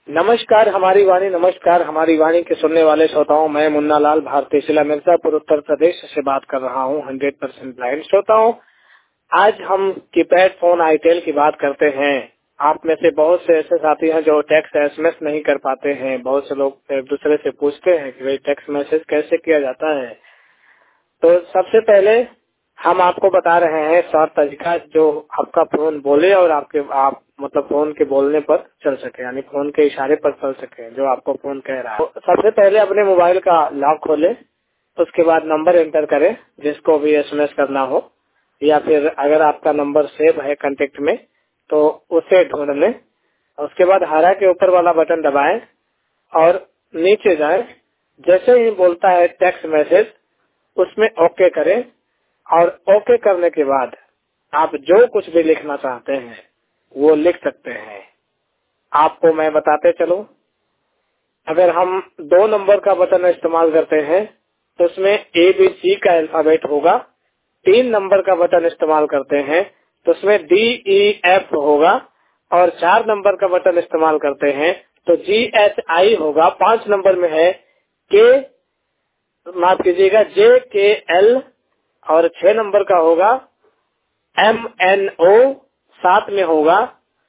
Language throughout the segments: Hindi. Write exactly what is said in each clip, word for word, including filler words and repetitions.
नमस्कार हमारी वाणी, नमस्कार हमारी वाणी के सुनने वाले श्रोताओं, मैं मुन्ना लाल भारतीय जिला मिर्जापुर उत्तर प्रदेश से बात कर रहा हूँ। हंड्रेड परसेंट ब्लाइंड श्रोताओं, आज हम कीपैड फोन आईटेल की बात करते हैं। आप में से बहुत से ऐसे साथी हैं जो टेक्स्ट एसएमएस नहीं कर पाते हैं। बहुत से लोग एक दूसरे से पूछते हैं कि भाई टेक्स्ट मैसेज कैसे किया जाता है। तो सबसे पहले हम आपको बता रहे हैं शॉर्ट तरीका जो आपका फोन बोले और आपके आप मतलब फोन के बोलने पर चल सके, यानी फोन के इशारे पर चल सके जो आपको फोन कह रहा है। तो सबसे पहले अपने मोबाइल का लॉक खोले, उसके बाद नंबर एंटर करें जिसको भी एसएमएस करना हो, या फिर अगर आपका नंबर सेव है कांटेक्ट में तो उसे ढूंढ लें। उसके बाद हरा के ऊपर वाला बटन दबाएं और नीचे जाएं। जैसे ही बोलता है टेक्स्ट मैसेज उसमें ओके करें, और ओके करने के बाद आप जो कुछ भी लिखना चाहते हैं वो लिख सकते हैं। आपको मैं बताते चलूं, अगर हम दो नंबर का बटन इस्तेमाल करते हैं तो उसमें ए बी सी का अल्फाबेट होगा। तीन नंबर का बटन इस्तेमाल करते हैं तो उसमें डी ई एफ होगा, और चार नंबर का बटन इस्तेमाल करते हैं तो जी एच आई होगा। पांच नंबर में है के माफ कीजिएगा जे के एल, और छह नंबर का होगा एम एन ओ, सात में होगा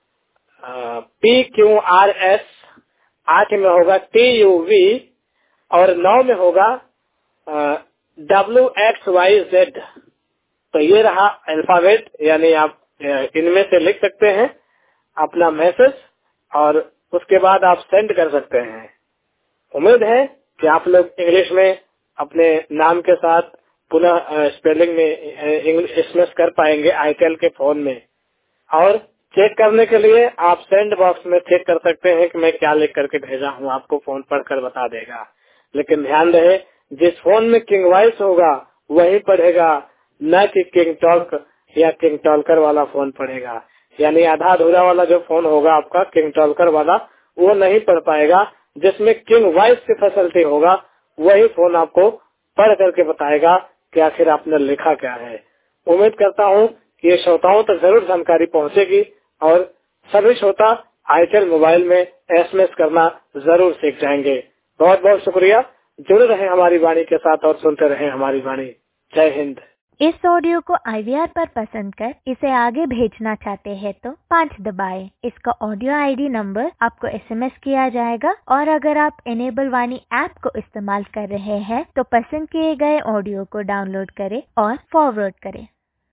पी क्यू आर एस, आठ में होगा टी यू वी, और नौ में होगा डब्ल्यू एक्स वाई जेड। तो ये रहा अल्फाबेट, यानी आप इनमें से लिख सकते हैं अपना मैसेज और उसके बाद आप सेंड कर सकते हैं। उम्मीद है कि आप लोग इंग्लिश में अपने नाम के साथ पुनः स्पेलिंग में इंग्लिश एसएमएस कर पाएंगे आईटेल के फोन में। और चेक करने के लिए आप सेंड बॉक्स में चेक कर सकते हैं कि मैं क्या लिख करके भेजा हूँ, आपको फोन पढ़कर बता देगा। लेकिन ध्यान रहे, जिस फोन में किंग वॉइस होगा वही पढ़ेगा, न कि किंग टॉक या किंग टॉलकर वाला फोन पढ़ेगा। यानी आधा अधूरा वाला जो फोन होगा आपका किंग टॉलकर वाला वो नहीं पढ़ पाएगा। जिसमें किंग वॉइस की फैसिलिटी होगा वही फोन आपको पढ़ करके बताएगा कि आखिर आपने लिखा क्या है। उम्मीद करता हूँ कि ये श्रोताओं तक जरूर जानकारी पहुँचेगी और सभी श्रोता आईटेल मोबाइल में एसएमएस करना जरूर सीख जाएंगे। बहुत बहुत शुक्रिया। जुड़े रहे हमारी वाणी के साथ और सुनते रहे हमारी वाणी। जय हिंद। इस ऑडियो को आईवीआर पर पसंद कर इसे आगे भेजना चाहते हैं तो पाँच दबाएं। इसका ऑडियो आईडी नंबर आपको एसएमएस किया जाएगा, और अगर आप एनेबल वाणी ऐप को इस्तेमाल कर रहे हैं तो पसंद किए गए ऑडियो को डाउनलोड करें और फॉरवर्ड करें।